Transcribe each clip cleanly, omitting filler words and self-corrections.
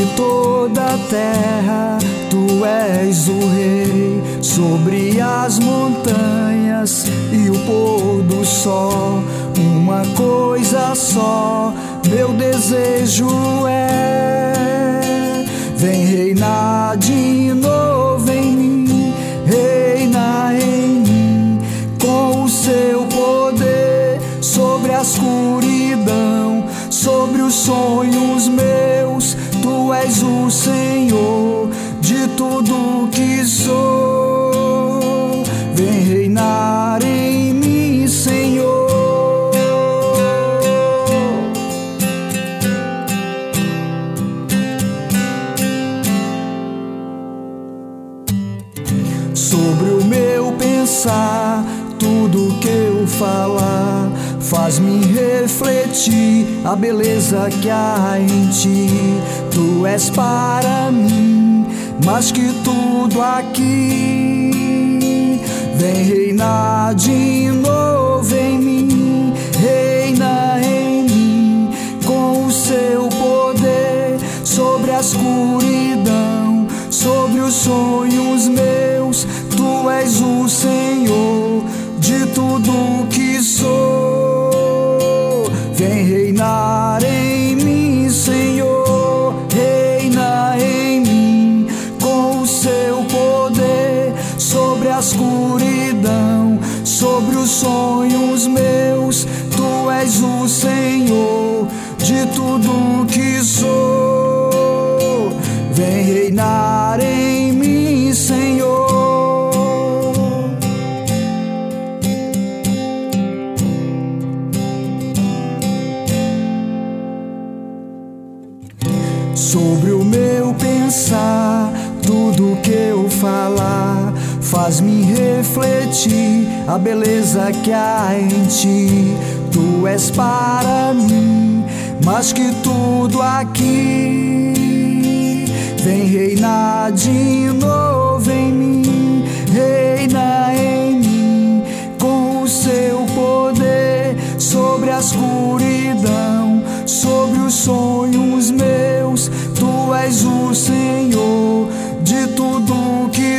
toda a terra, tu és o rei sobre as montanhas e o pôr do sol. Uma coisa só, meu desejo é: vem reinar de novo em mim, reina em mim, com o seu poder sobre a escuridão, sobre os sonhos meus. Tu és o Senhor de tudo que sou. Vem reinar em mim, Senhor. Sobre o meu pensar, tudo que eu falar, faz-me refletir a beleza que há em ti. Tu és para mim mais que tudo aqui. Vem reinar de novo em mim, reina em mim, com o seu poder sobre a escuridão, sobre os sonhos meus. Tu és o Senhor de tudo que sou. Vem reinar em mim, Senhor, reina em mim, com o seu poder sobre a escuridão, sobre os sonhos meus. Tu és o Senhor de tudo que sou. Vem reinar em mim, Senhor. Sobre o meu pensar, tudo que eu falar, faz-me refletir a beleza que há em ti. Tu és para mim mais que tudo aqui. Vem reinar de novo em mim, reina em mim, com o seu poder sobre a escuridão, sobre os sonhos meus. Tu és o Senhor de tudo que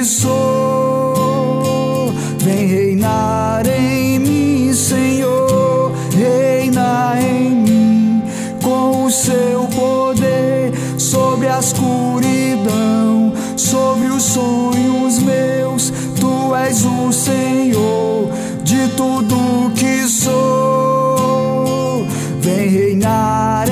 sou. Vem reinar em mim, Senhor, reina em mim, com o seu poder sobre a escuridão, sobre os sonhos meus. Tu és o Senhor de tudo que sou. Vem reinar